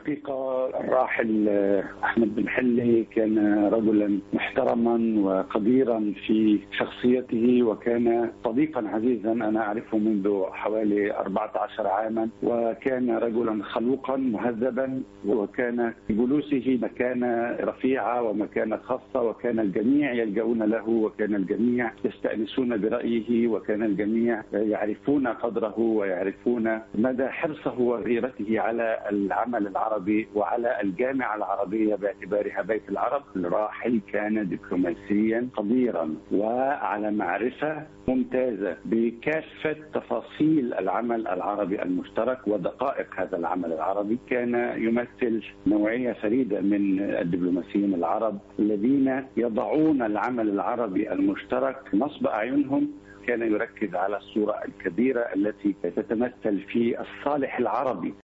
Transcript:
الحقيقة الراحل أحمد بن حلي كان رجلا محترما وقديرا في شخصيته، وكان صديقا عزيزا أنا أعرفه منذ حوالي 14 عاما، وكان رجلا خلوقا مهذبا، وكان جلوسه مكانة رفيعة ومكانة خاصة، وكان الجميع يلجؤون له، وكان الجميع يستأنسون برأيه، وكان الجميع يعرفون قدره ويعرفون مدى حرصه وغيرته على العمل العربي وعلى الجامعة العربية باعتبارها بيت العرب. الراحل كان دبلوماسيا قديرا وعلى معرفة ممتازة بكافة تفاصيل العمل العربي المشترك ودقائق هذا العمل العربي. كان يمثل نوعية فريدة من الدبلوماسيين العرب الذين يضعون العمل العربي المشترك نصب أعينهم. كان يركز على الصورة الكبيرة التي تتمثل في الصالح العربي